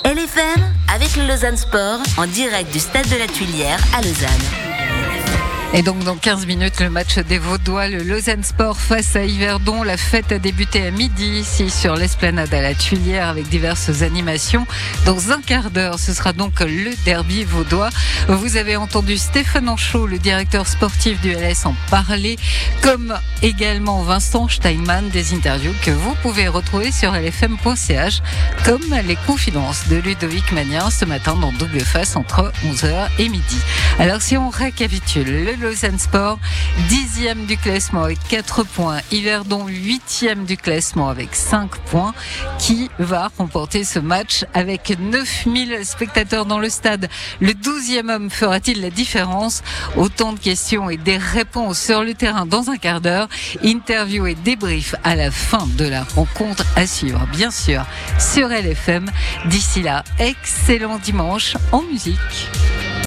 LFM avec le Lausanne Sport en direct du stade de la Tuilière à Lausanne. Et donc dans 15 minutes, le match des Vaudois, le Lausanne Sport face à Yverdon. La fête a débuté à midi ici sur l'esplanade à la Tuilière avec diverses animations. Dans un quart d'heure, ce sera donc le derby vaudois. Vous avez entendu Stéphane Anchaud, le directeur sportif du LS, en parler, comme également Vincent Steinmann, des interviews que vous pouvez retrouver sur lfm.ch, comme les confidences de Ludovic Magnin ce matin dans Double Face entre 11h et midi. Alors si on récapitule, le Lausanne Sport, 10e du classement avec 4 points. Yverdon, 8e du classement avec 5 points. Qui va remporter ce match avec 9000 spectateurs dans le stade? Le 12e homme fera-t-il la différence? Autant de questions et des réponses sur le terrain dans un quart d'heure. Interview et débrief à la fin de la rencontre à suivre, bien sûr, sur LFM. D'ici là, excellent dimanche en musique.